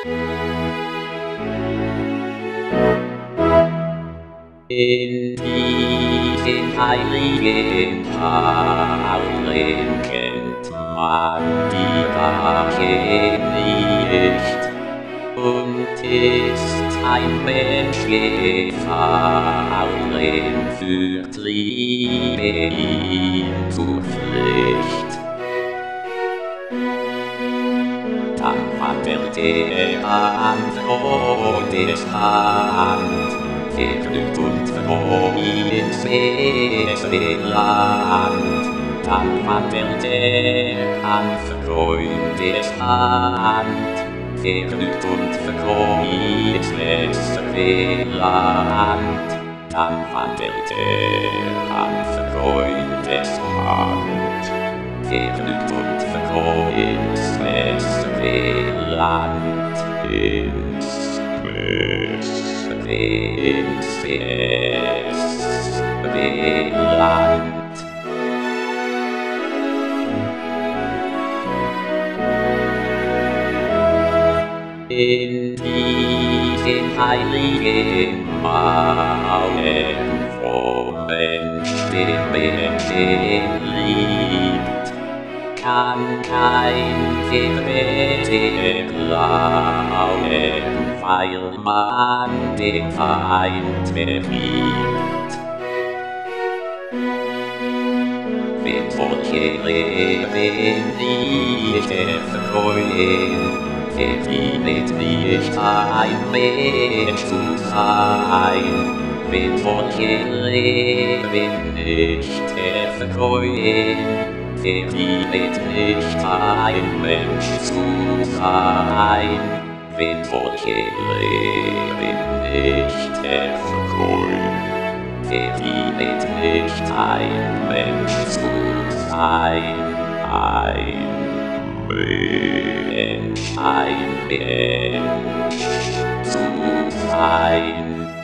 In diesen heiligen Tagen kennt man die Wache nicht und ist ein Mensch gefallen, führt Liebe ihm zur Pflicht. Dann wandelt er an Gottes Hand, geknüpft und verloren ins bessere Land. Dann wandelt er an Freundes Hand, geknüpft und verloren ins bessere Land. Dann wandelt er an Freundes Hand, geknüpft und verloren ins bessere Land. Ins bessere Land. In diesen heiligen Mauern, wo Mensch den Menschen liebt, kann kein Gebet erlauben, weil man den Feind mehr liebt. Wenn solche Leben nicht erfreuen, verdient nicht ein Mensch zu sein. Wenn solche Leben nicht erfreuen, verdient nicht ein Mensch zu sein. Wenn solche Leben nicht erfreuen, verdient nicht ein Mensch zu sein. Ein Mensch zu sein.